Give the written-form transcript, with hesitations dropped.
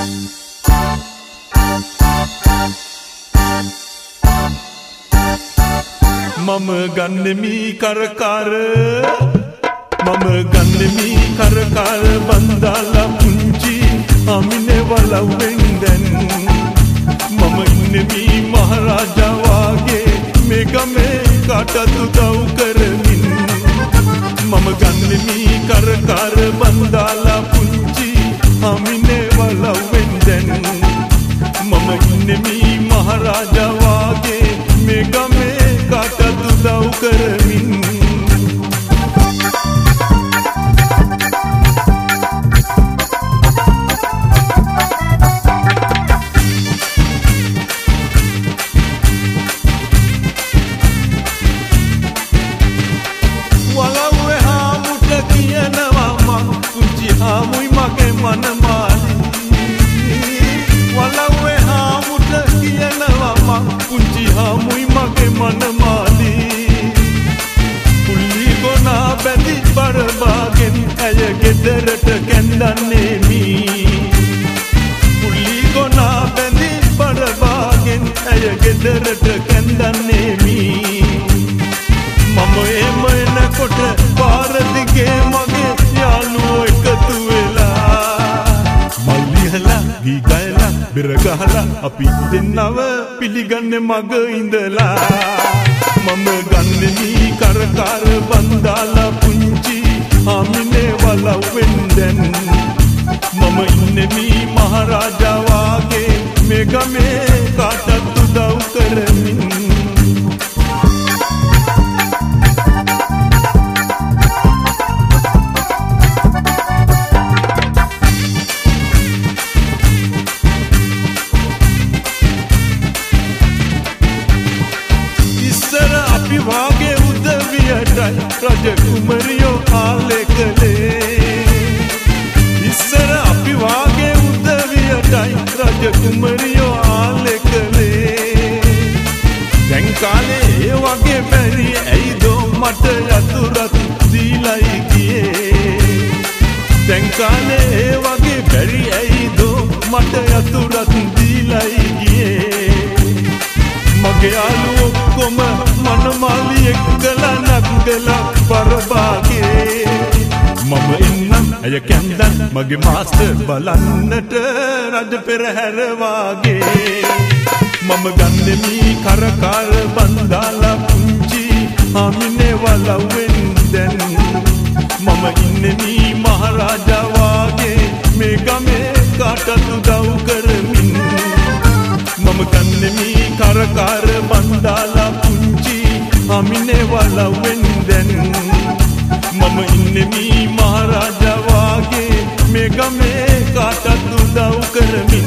මම ගන්නෙමි කරකර මම ගන්නෙමි කරකර බන්දාලා පුංචි අමිනේ වලවෙන් දැන් මම ඉන්නෙමි මහරජා වාගේ මේ ගමේ කාටත් උදව් කරමින් මම ගන්නෙමි කරකර බන්දාලා පුංචි අමිනේ වලවෙන් දැන් මම ඉන්නෙමි මහරජා වාගේ මේ ගමේ කාටත් උදව් කරමින් වලව්වේ හාමුට කියනවා මං පුංචි හාමුයි මගේ මනමාලි වලව්වේ හාමුට කියනවා මං පුංචි හාමුයි මගේ මනමාලි පුල්ලි ගොනා බැඳි බරබාගෙන් ඇය ගෙදරට කැඳන්නේ මී පුල්ලි ගොනා බැඳි බරබාගෙන් ඇය ගෙදරට කැඳන්නේ මී මම එම එනකොට පාර දිගේ මගේ යාළුවෝ එකතු වෙලා මල්ලිහලා ගී ගයලා බෙර ගහලා අපි දෙන්නව පිළිගන්නේ මග ඉඳලා මම ගන්නෙමි කරකර බන්දාලා පුංචි අමිනේ වලවෙන් දැන් මම ඉන්නෙමි මහරජා වාගේ මේ ගමේ කාටත් උදව් කරමින් වාගේ උදවියටයි රජ කුමරියෝ ආලේ කළේ ඉස්සර අපි වාගේ උදවියටයි රජ කුමරියෝ ආලේ කළේ දැන් කාලේ ඒ වගේ බැරි ඇයිදෝ මට යතුරත් දීලයි ගියේ දැන් කාලේ ඒ වගේ බැරි ඇයිදෝ මට යතුරත් දීලයි ගියේ මගේ යාළුවෝ ඔක්කොම මනමාලි එක්කලා නගලා බරබාගේ මම එන්නම් අය කැන්දන් මගේ මාස්ටර් බලන්නට රජ පෙරහැර වාගේ මම ගන්නෙමි කරකර බන්දාලා පුංචි අමිනේ වලවෙන් දැන් මම ඉන්නෙමි මහරජා වාගේ මේ ගමේ කාටත් උදව් කරමින් මම ගන්නෙමි කරකර බන්දාලා පුංචි අමිනේ වලවෙන් දැන් මම ඉන්නෙමි මහරජා වාගේ මේ ගමේ කාටත් උදව් කරමින්